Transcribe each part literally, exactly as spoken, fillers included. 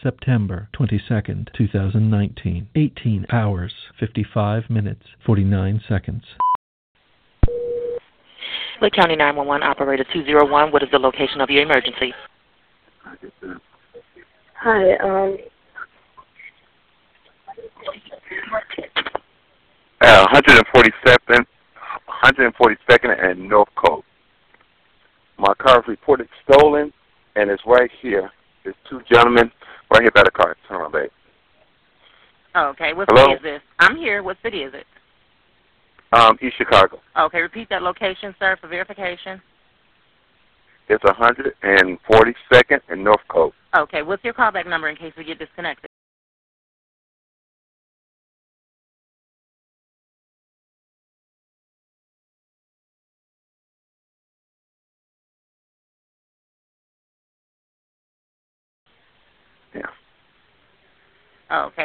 September twenty-second, two thousand nineteen. eighteen hours, fifty-five minutes, forty-nine seconds. Lake County nine one one, operator two zero one. What is the location of your emergency? Hi, um... Uh, one forty-second, one forty-second and North Coast. My car is reported stolen, and it's right here. There's two gentlemen right here by the car. Turn around, babe. Oh, okay. What Hello? city is this? I'm here. What city is it? Um, East Chicago. Okay, repeat that location, sir, for verification. It's one forty-second and North Coast. Okay, what's your callback number in case we get disconnected? Yeah. Okay.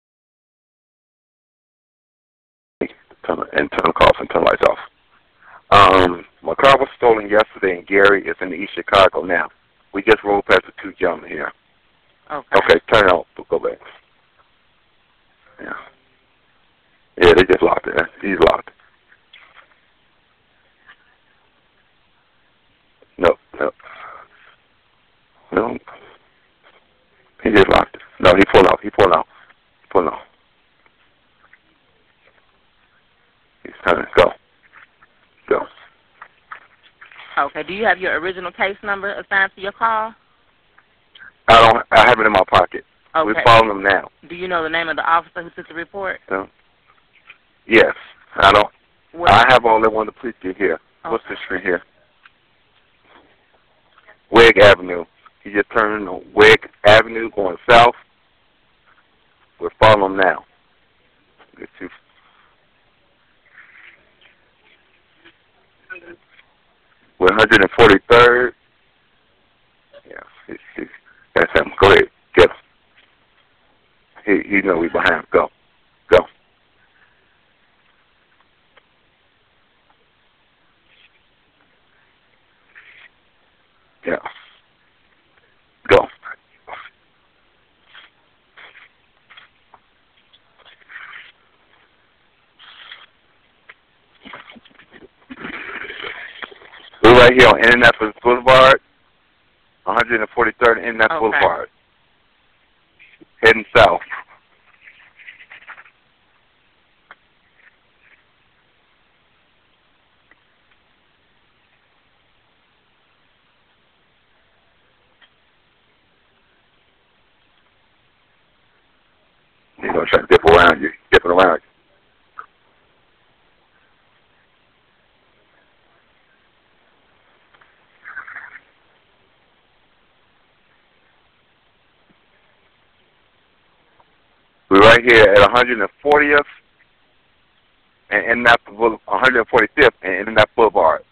Turn, and turn the off and turn the lights off. Um, my car was stolen yesterday in Gary. It's in East Chicago now. We just rolled past the two gentlemen here. Okay. Okay, turn it off. Go back. Yeah. Yeah, they just locked it. He's locked. No, no. No. He just locked it. No, he pulled out. He pulled out. He pulled out. He's turning. Go. Go. Okay, do you have your original case number assigned to your call? I don't. I have it in my pocket. Okay. We're following them now. Do you know the name of the officer who took the report? So, yes. I don't. What? I have all that one to please get here. Okay. What's the street here? Wegg Avenue. He just turned on Wegg Avenue going south. We're following them now. Get you. We're one forty-third. Yeah, he, he, that's him. Go ahead. Get him. He, he know we behind him. Go. Go. Yeah. Go. We're right here on Indianapolis Boulevard, one forty-third Indianapolis Okay. Boulevard, heading south. He's going to try to dip around you, dip it around you. We're right here at one fortieth and Indianapolis, one forty-fifth and Indianapolis Boulevard.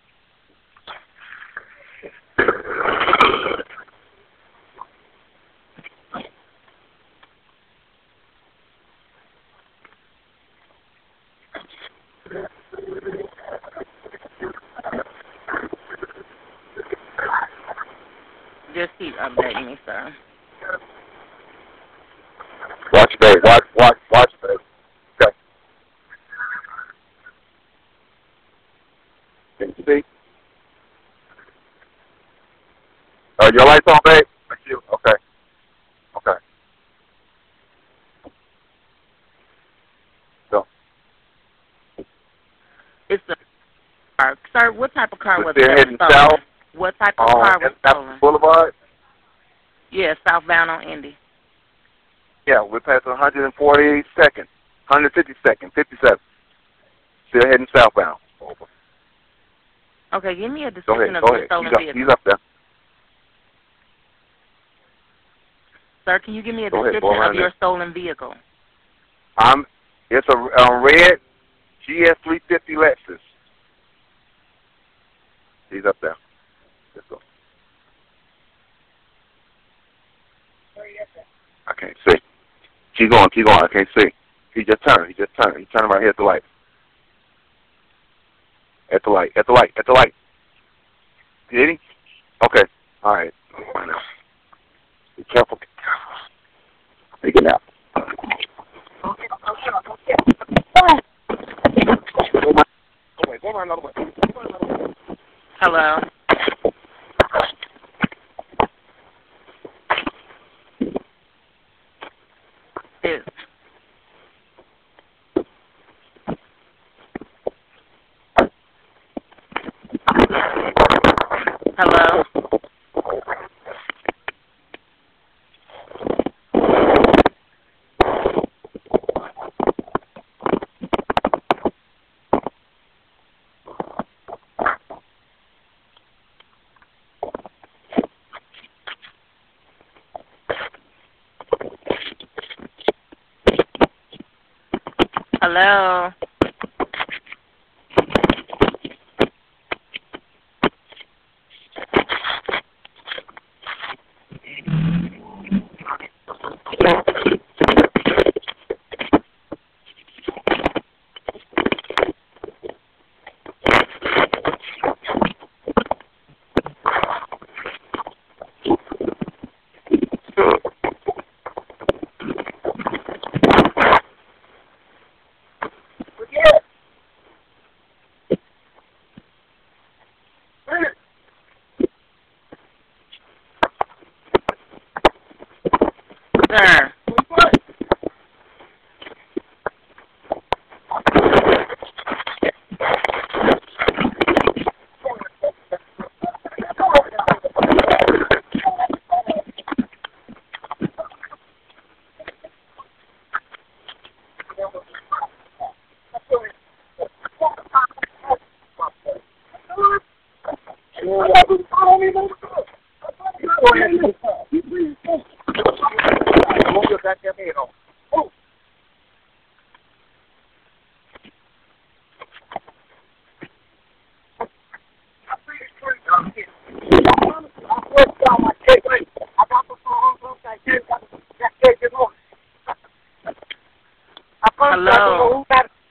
Just keep updating me, sir. Watch, babe. Watch, watch, watch, babe. Okay. Can you see? Are your lights on, babe? Thank you. Okay. Okay. Go. It's a car. Sir, what type of car We're was still it that heading was stolen? south. What type of On car was Indianapolis stolen? Boulevard. Yeah, southbound on Indy. Yeah, we're past one forty-second, one fifty-second, fifty-seven. Still heading southbound. Over. Okay, give me a Go description ahead, of go your ahead. stolen He's up, vehicle. he's up there. Sir, can you give me a Go ahead, description go of your ahead. stolen vehicle? Um, it's a, a red G S three fifty Lexus. He's up there. Let's go. I can't see. Keep going, keep going. I can't see. He just turned. He just turned. He turned right here at the light. At the light. At the light. At the light. Did he? Okay. All right. Be careful. Be careful. Hello. It's Hello. Hello. Sir. Hello.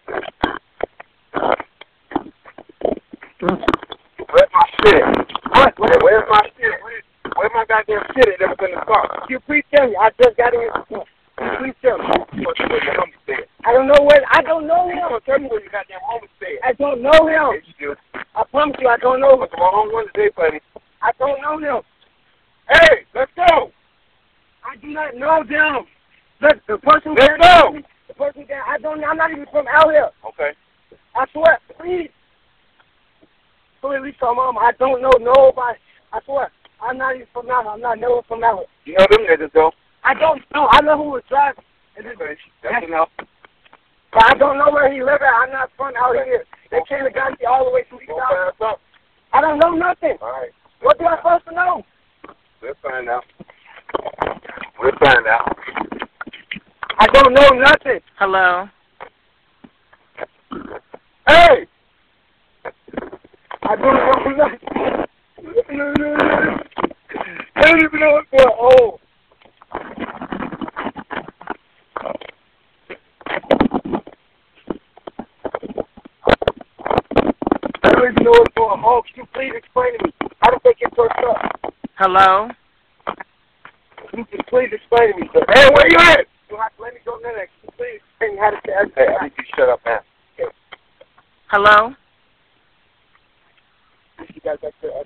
Where's my shit? What? Where, where's my shit? Where, where's my goddamn shit? It never been in the car. You please tell me. I just got in. You please tell me. What's where your homie staying? I don't know where. I don't know You him. gonna tell me where your goddamn homie staying? I don't know him. Yes, you do. I promise you, I don't know him. What's the wrong one today, buddy? I don't know him. Hey, let's go. I do not know them. Look, the person. Let's go. The person that I don't. I'm not even from out here. Okay. I swear. Please. Please, come on. I don't know nobody. I swear. I'm not even from out here. I'm not never from out here. You know them niggas, though. I don't know. I know who was driving. And this- Okay. That's enough. But I don't know where he live at. I'm not from out here. They came and got me all the way from the Go south. find out. I don't know nothing. All right. What do I supposed to know? We'll find out. We'll find out. I don't know nothing. Hello. Hey! I don't know nothing. I don't even know what's going on. I don't even know what's going on. Can you please explain to me? How to take it first up? Hello. Can you just please explain to me, sir? Hey, where you at? You have to let me go next. Can you please explain how to say it? Hey, I need you to shut up now. Hello. You guys back there.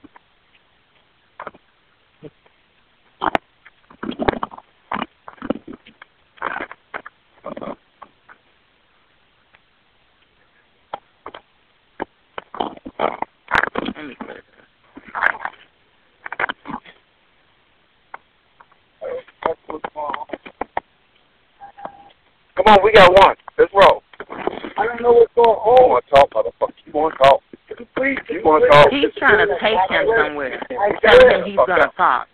Let me put it. That's what's going on. Come on, we got one. Let's roll. I don't know what's going You on. want to talk, motherfucker. You want to talk. Please, You want to talk. He's trying to take him somewhere. I Tell him he's gonna talk.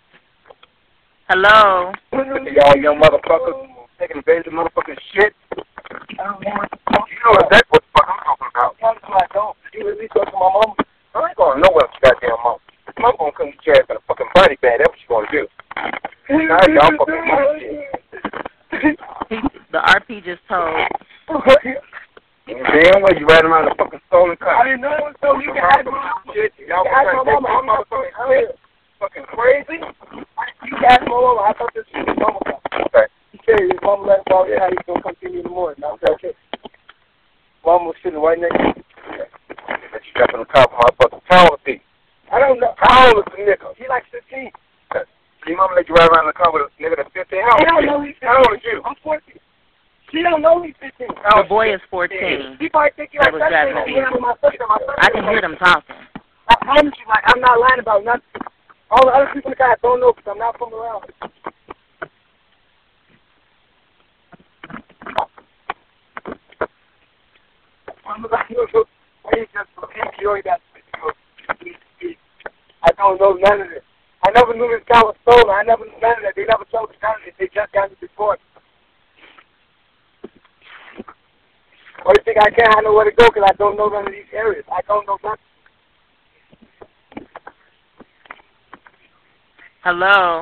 Hello. Look at y'all young motherfuckers taking advantage of motherfucking shit. You know exactly what the fuck I'm talking about. I don't. You really talk to my mom? I ain't going nowhere with your goddamn mom. Mom gonna come get your ass in a fucking body bag. That's what you gonna do. Now y'all fucking mom shit. He, the R P just told. Damn well you riding around a fucking stolen car. I didn't know it was so you can ask my mama. Shit, y'all You can ask my fucking mama. I'm not motherfucking fucking shit. Fucking crazy. You can ask my mama. I thought this was his mama. Okay. He said his mama let him go. Yeah, he's gonna come see me in the morning. I said, okay. Mama was sitting right next to me. Jump in the car for my fucking power thief. I don't know. How old is the nigga? He like fifteen. Your mama let you ride around in the car with a nigga that's fifteen? How I old don't is know you? he's fifteen. How old is you? I'm fourteen. She don't know he's fifteen. The boy is fourteen. She probably think you That like was thirteen. driving Like, me. my sister, my sister. I can hear them talking. I promise you, like, I'm not lying about nothing. All the other people in the car don't know because I'm not from around. I'm like, you know, I ain't just you already got I don't know none of this. I never knew this guy was stolen. I never knew none of that. They never told the guy that they just got his report. Or you think I can't? I know where to go because I don't know none of these areas. I don't know nothing. Hello.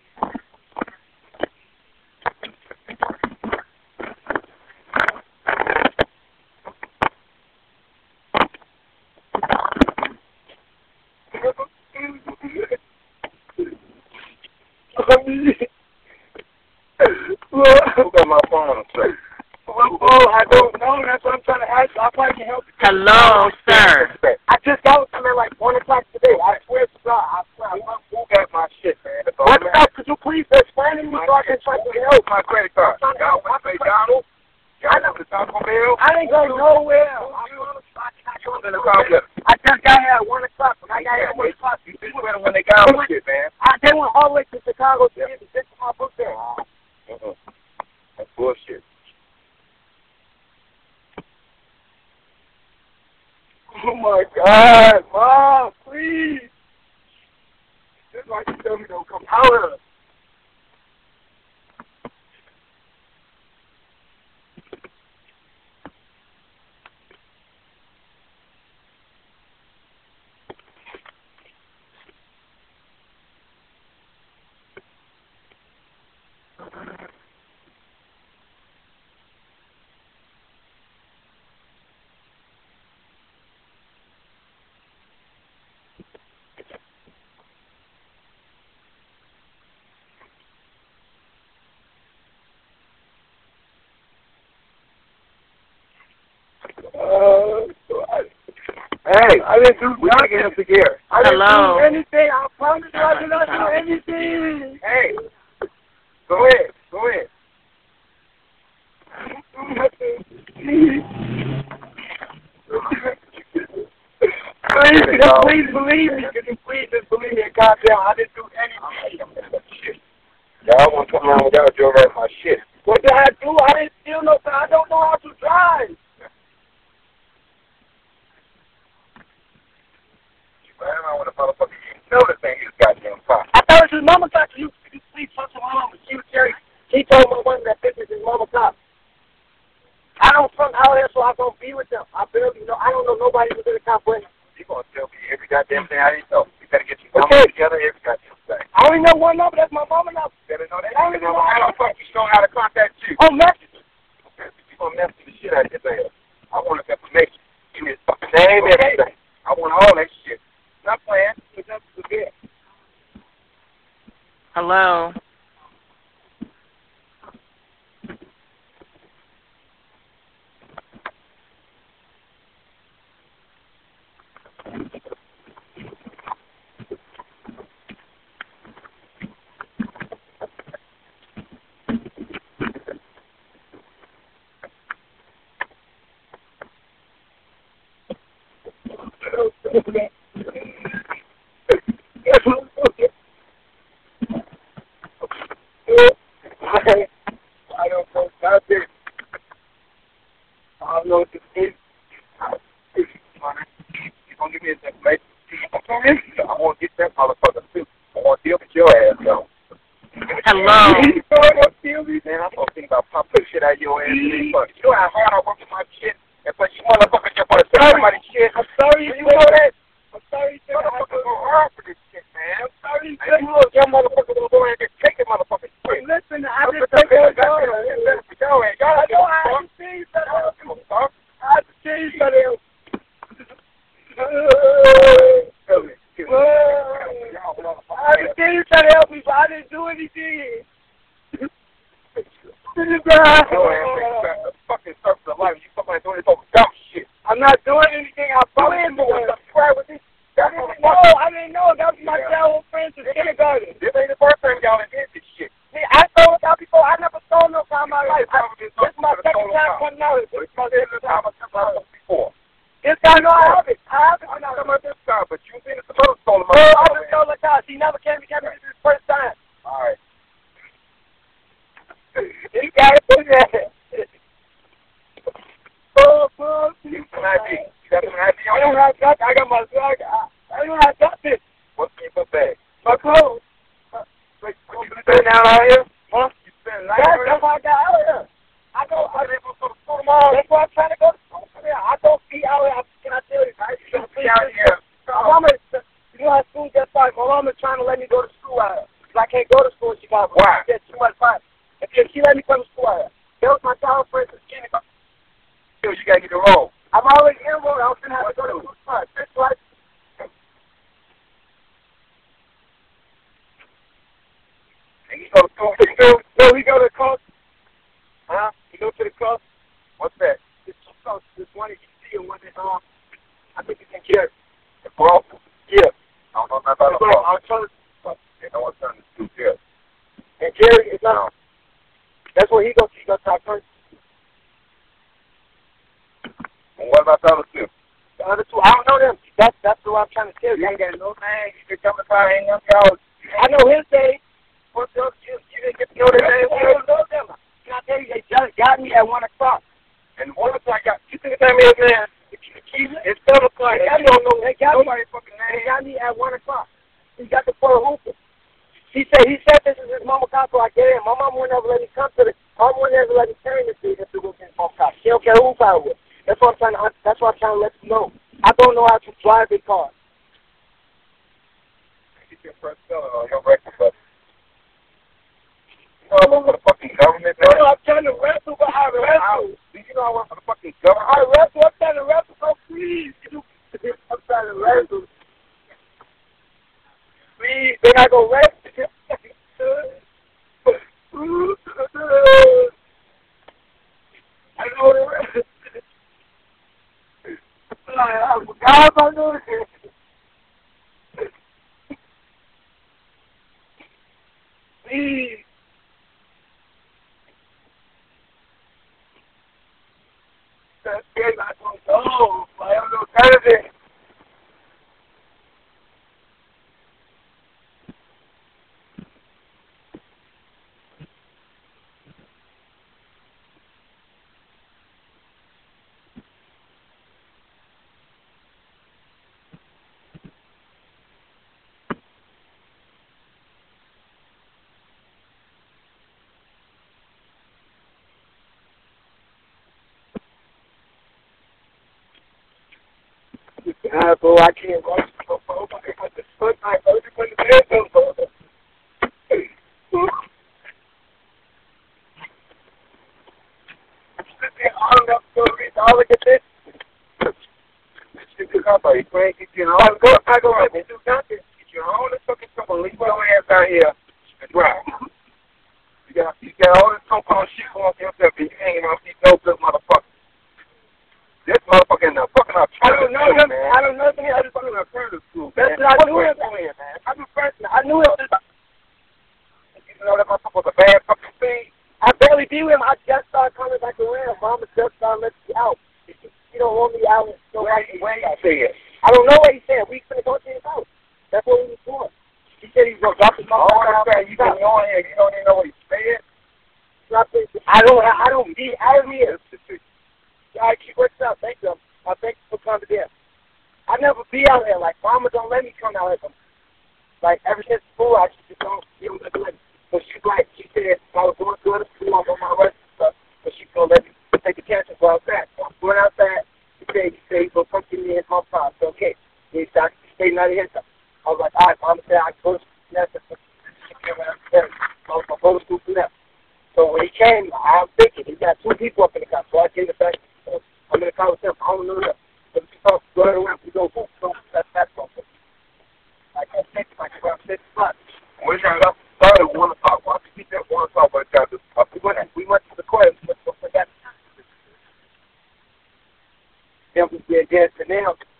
Who got my phone, sir? Oh, I don't know. That's what I'm trying to ask you. I probably can help you. Hello, sir. I just got with them at like one o'clock today. I swear to God. I swear. Who got my shit, man? That's all What I'm the fuck? Could you please explain to me so I can try to help? My credit card. I'm trying to help. Y'all want to pay Donald? Y'all know the Taco Bell? I didn't go nowhere. I just got here at one o'clock. When I got here at one o'clock, You just went when they got my shit, man. I they went all the way to Chicago to get the shit from my book there. Uh-uh. That's bullshit. Oh my God, Mom, please. This is why you tell me don't come out of us. Uh, hey, I didn't do We nothing. taking him together. I didn't Hello. do anything. I promise you I did not do anything. Hey, go ahead. Go ahead. Please, just please believe me. Could you please just believe me and calm down? I didn't do anything. Shit. Y'all want to come around with y'all drove right my shit. What did I do? I didn't steal no car. I don't know how to drive. You ran around with a motherfucker. You know the thing is goddamn fine. I thought it was his mama car. You, you please talk to my mama. She was Jerry. He told my mom that this is his mama car. I don't from out there, so I don't be with them. I barely know. I don't know nobody within the car but him. You gonna tell me every goddamn thing I didn't know. You better get your Okay. numbers together every goddamn thing. I only know one number. That's my mama number. You better know that. I don't You know know how the fuck you know how to contact you. Oh, message. You gonna mess with the shit out of this ass. I want his information. Give me his fucking name, Okay. everything. I want all that shit. Not playing. It's up to the bed. Hello. I don't know nothing. I don't know what to say. You gonna give me his information? I want to get that motherfucker too. I want to deal with your ass, though. Hello. You know what I'm feeling? Man, I'm gonna think about popping shit out of your ass. You know how hard I work with my shit? And but you motherfuckers just want to say somebody shit. I'm sorry. You know that? I'm sorry. You Motherfuckers go hard for this shit, man. I'm sorry. Hey, you look, your motherfucker gonna go in and just take the motherfucking shit. Listen, I I'm just just take saying, that I car. Y'all ain't got I to know I have to see that. I have to see that. I have to see you trying to help me, but I didn't do anything. Fucking surface of life. You fucking doing this over dumb shit. I'm not doing anything. I probably didn't know what the crap was this. I didn't know. I didn't know. That was my childhood friends in kindergarten. This ain't the first time y'all did this shit. See, I told y'all before. I never stole no car in my life. I, this is my second time coming out. This is my second time I come out before. This guy know I have it. I have it. I'm not about this car, but you seen it some other stolen my car. Oh, I just stole the car. She never came to get me this first time. All right. You got it. Oh, bro. You got some I D. You got some I D on you? I don't have that. I got my I, I don't have that. What's in your bag? My clothes. Wait, you spend out out here? Huh? You spend night out here? That's why I got out here. I go, I didn't go to school tomorrow. That's why I'm trying to go to school. I don't be out here. Can I tell you? I don't be out here. My mama, you know how school gets started. My mama's trying to let me go to school out here. Because I can't go to school in Chicago. Why? She too much fun. If she let me come to school out here. That was my childhood friend since kindergarten. You gotta get the roll. I'm already enrolled. I was gonna have to go to school first. That's what. And you go to school. No, we go to the coast. Huh? You go to the coast. What's that? It's two coasts. There's one in D C and one in um. I think it's in Gary. The Boston. Yeah. I don't know nothing about the Boston. I'm trying to. You know what's on the school here. And Gary is um. That's where he goes. He goes to our first. And what about the other two? The other two, I don't know them. That's that's what I'm trying to tell you. You ain't got no name. You can come to find hang up y'all. I know his name. What's up? You, you didn't get to know their name. I don't know them. Can I tell you? They just got me at one o'clock. And one o'clock, got you think that man, man? It's seven o'clock. They don't know. They got nobody me. Fucking name. They got me at one o'clock. He got the four hooper. He said he said this is his mama car, so I get in. My mama would never let me come to the. My mama would never let me turn this thing if it was his mama car. She don't care who I was. That's what I'm trying to. That's what I'm trying to let you know. I don't know how to drive a car. Get your first seller on your record, but you know I work for the fucking government. Man. No, I'm trying to wrestle, but I wrestle. Do you know I work for the fucking government? I wrestle. I'm trying to wrestle. So please, I'm trying to wrestle. Please, then I go wrestle. I know the wrestle. I forgot about doing it. Please. That's good. I don't know. I don't know Saturday. Uh, bro, I can't watch the football. I got the foot. I heard you put the hands on, bro. I'm sitting there armed up for a reason. All look at this. This shit took out by you. Frank, get you home. Go, I go let me do nothing. Get you home and fucking trouble. Leave your ass out here and drive. You got, you got all this so-called shit on yourself and you hanging off these no-good motherfuckers. This motherfucker in the fucking up. I don't know him. Man. I don't know him. I just fucking a friend of school. That's what I knew him. Man. I'm a friend. I knew him. You know that motherfucker was a bad fucking thing. I barely be with him. I just started coming back around. Mama just started letting me out. She don't want me out. So where he said? I don't know what he said. We finna go to his house. That's what we was doing. He said he was gonna drop his mom off. You can go in here. You don't even know what he said. Drop it. I don't. I don't be out of here. All right, keep working out. Thank you. I thank you for coming there. I never be out there. Like, mama don't let me come out here. Like, ever since school, I just don't feel like it. So she's like, she said, I was going to the school, I'm on my rest and stuff, but she's going to let me take the chance and go outside. So I'm going outside. She said, she said, he's going to come to me in my car. So, okay. He said, I can stay out of here. I was like, all right, mama said, I can go to school. I was going to go to school for that. So when he came, I'm thinking, he got two people up in the car. So I came to back. I'm in the car with him. I don't know that. But if you talk, go around, we go, boom, boom, that's that something. I can't think if I can grab six spots. We got up, started at one o'clock. Why don't you keep that one o'clock by the time this up? We went, we went to the court, we went to the court. Then we did this, and now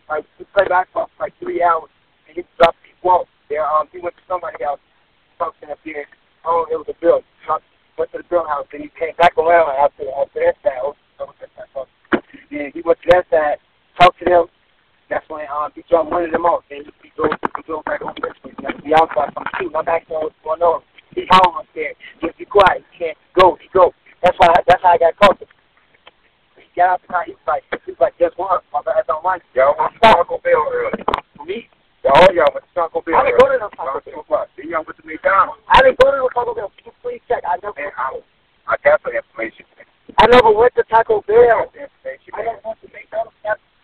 Then he came back around after after that side. Then he went to that side, talked to them. That's when um, he drove one of them off. Then he drove, he drove back over this way. Like, the outside, I'm shooting. I'm back there. What's going on? He's home up there. Just be quiet. He can't go. He go. That's why. That's how I got caught. He got out the car. He was like, he was like, guess what? My bad, I don't like it. Y'all went to Taco Bell early. For me, All y'all went to Taco Bell I didn't go to no Taco Bell. Bell. Then y'all went to McDonald's. I didn't go to no Taco Bell. Can you please check? I never. And I, I got the information. I never went to Taco Bell. The information. I never went to McDonald's.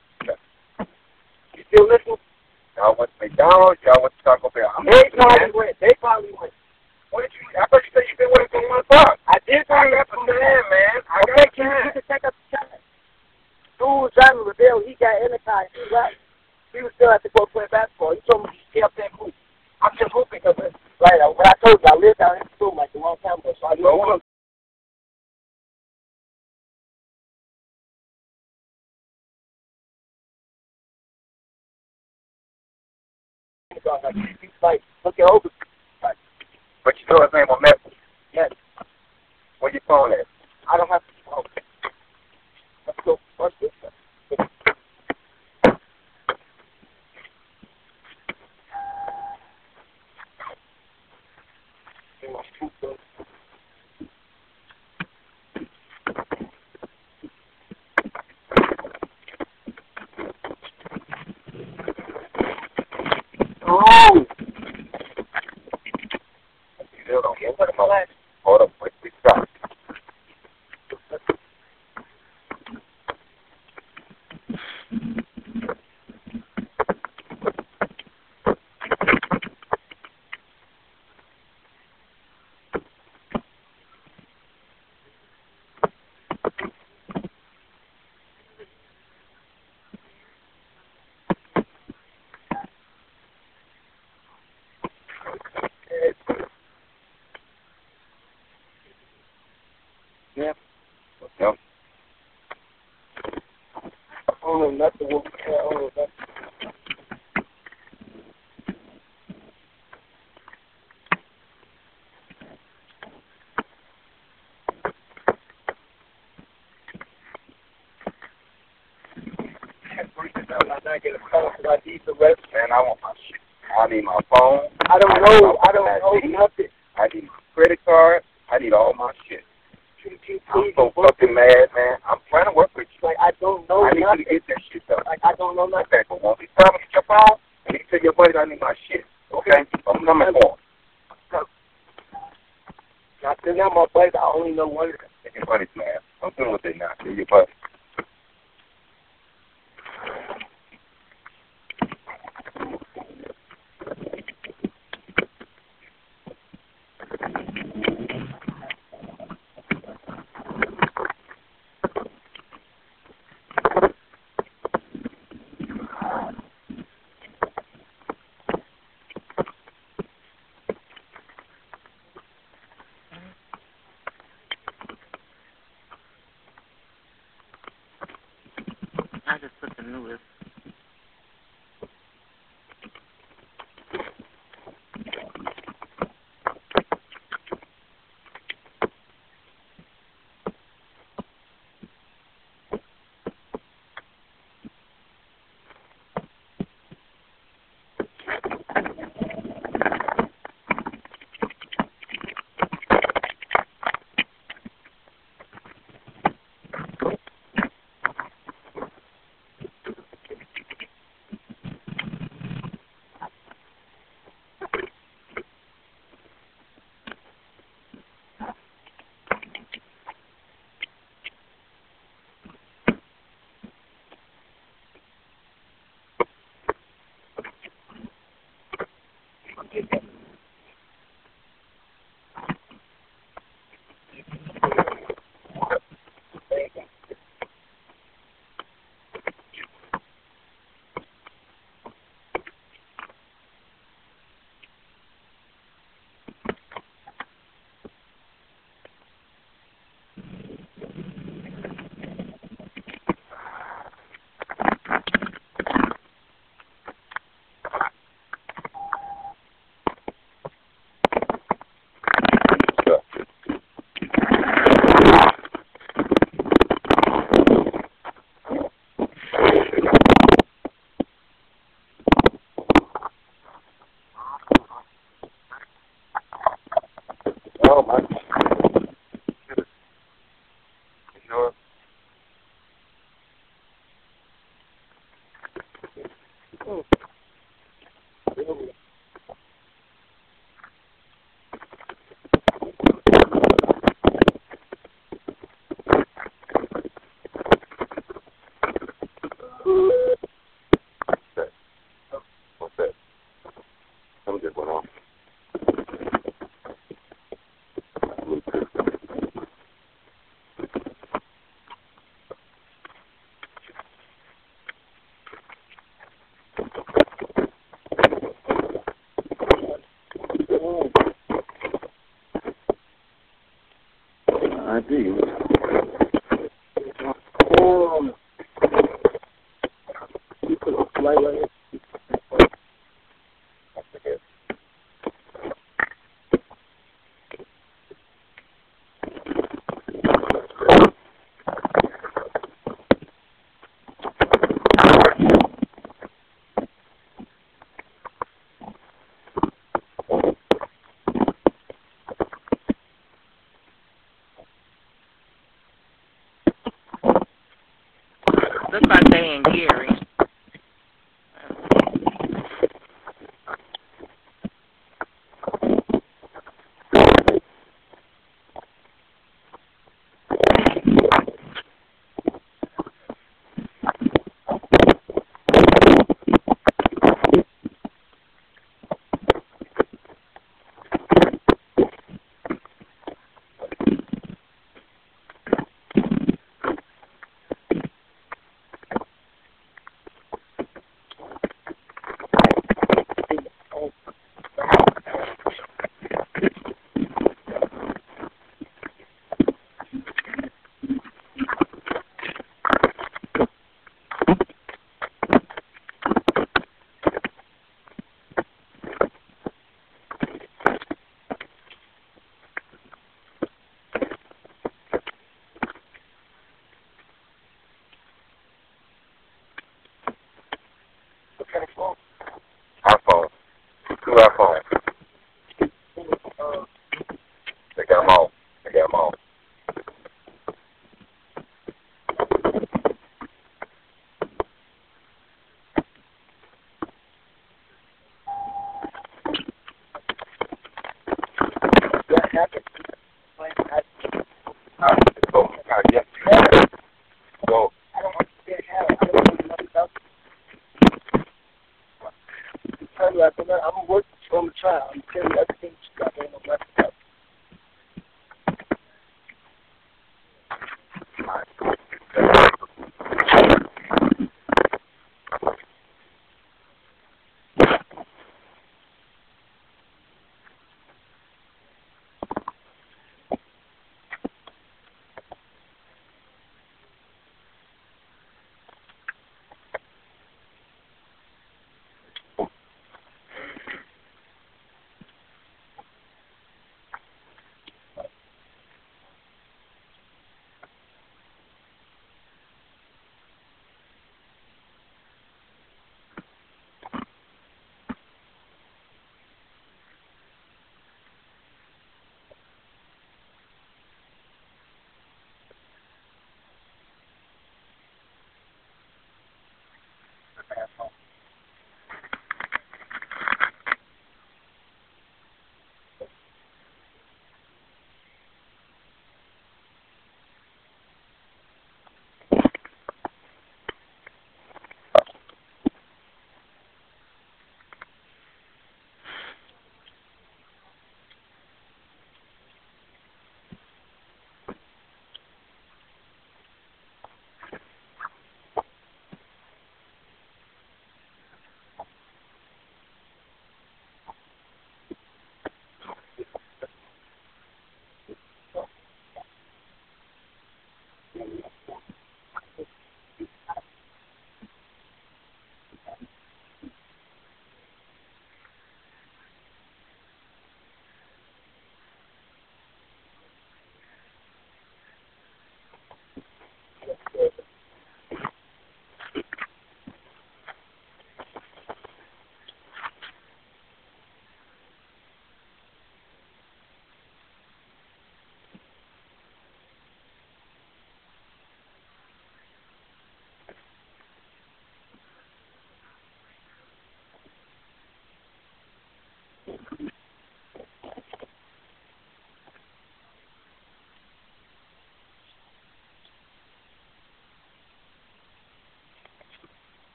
You still listening? Y'all went to McDonald's. Y'all went to Taco Bell. I'm They probably went. They probably went. What did you? I thought you said you been waiting for one o'clock. I did. I got the time, man. I Okay, got can you, time. you can check up the time. Dude was driving the bill. He got in the car. He was right. He was still at the court playing basketball. He told me to stay up there and hoop. I'm just hooping because, right, uh, when I told you, I lived down in the school like a long time ago, so I knew one. He's like, looking over. Like, But you know his name on Memphis. yes, Where your phone at? I don't have to. Oh. Let's go. What's this? Oh! You still don't get what I'm at. Hold up, wait, we stop. Yeah. Yep. I don't know nothing. What I don't know nothing. I get a call because I need the rest. Man, I want my shit. I need my phone. I don't know. I don't know nothing. I need my credit card. I need all my shit. Can you I'm please so work fucking mad, man. I'm trying to work with you. like I don't know I need nothing. you to get that shit done. Like I don't know nothing. Okay, but won't be problem with your phone? I need to tell your buddy I need my shit. Okay? I'm number four. I still got my buddies. I only know one of them. Tell your buddies, man. I'm doing what they not. Tell your buddies. I just put the newest. I D. Oh. You put a light right here. Looks like they in Gary. iPhone. Two iPhones. They got them all. They got them all. That happened. Oh, God, yes. So, I don't understand how. I don't know nothing about it. Tell you, I'm going to work on the trial. I'm telling you everything you got. I don't know nothing about it.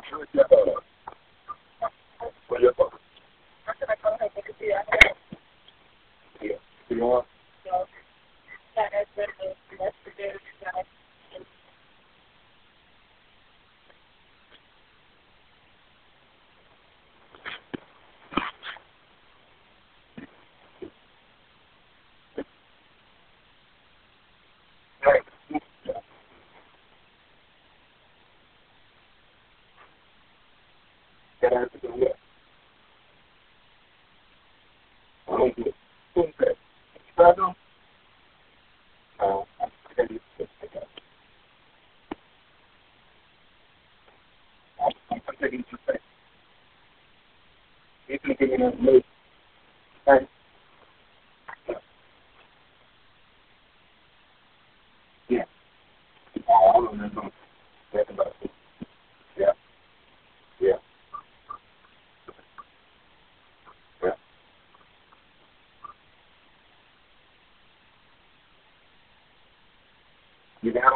You down?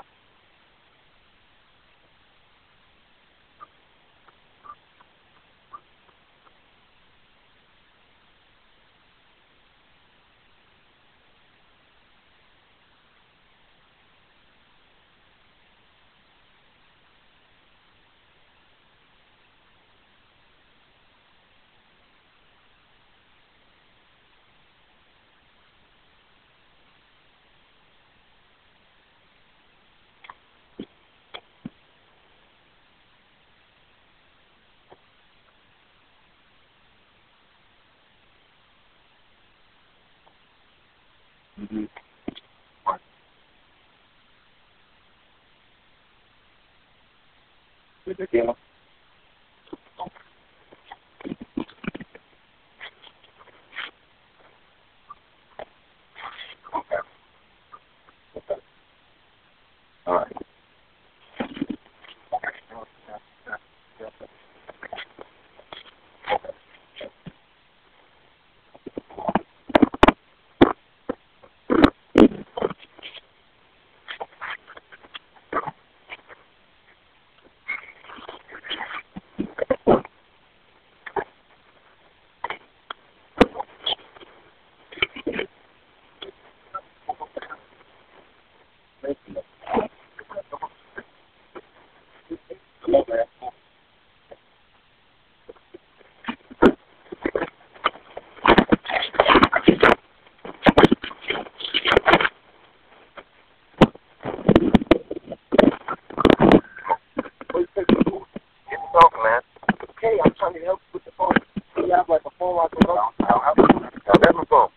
Mm-hmm. Good deal. Okay. Okay. All right. Hey, I'm trying to help you with the phone. You have like a phone like a phone. I'll have it. I'll have my phone.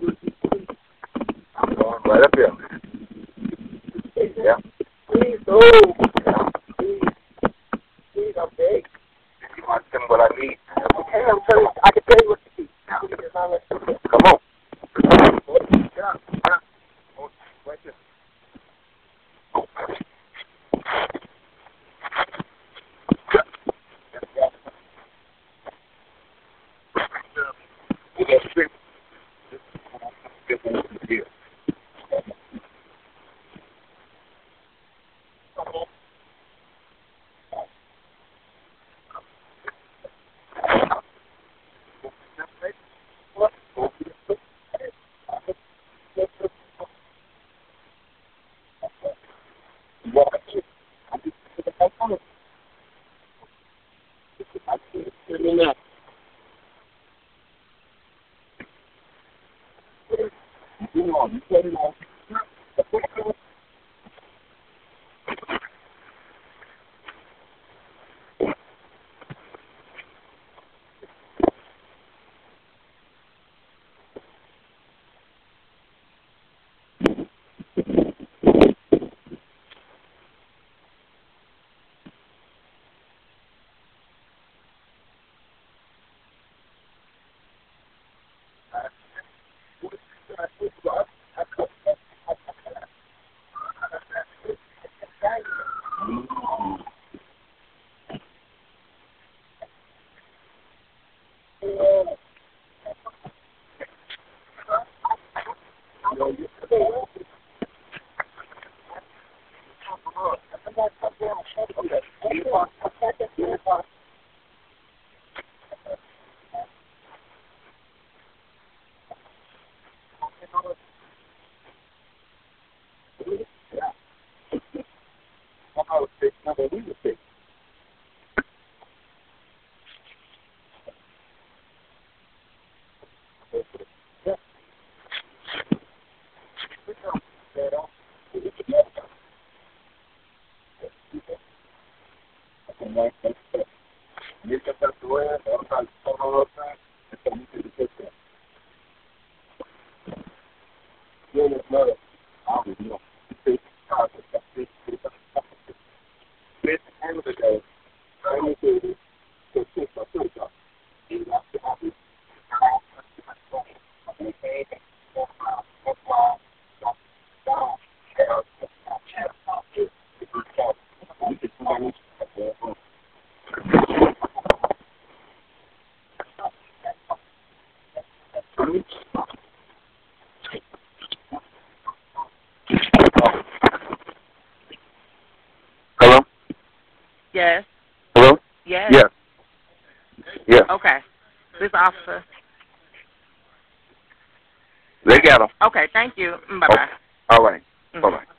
I'm going right up here. Yeah. Please, oh. Please. Please, I'm big. If you want to tell me what I need. Okay, I'm telling you. I can tell you what you need. Come on. Yeah. Yeah. Oh, right there. Hello? Yes. Hello? Yes. Yeah. Yeah. Okay. This officer. They got him. Okay, thank you. Bye-bye. Oh, all right. Mhm. Bye-bye.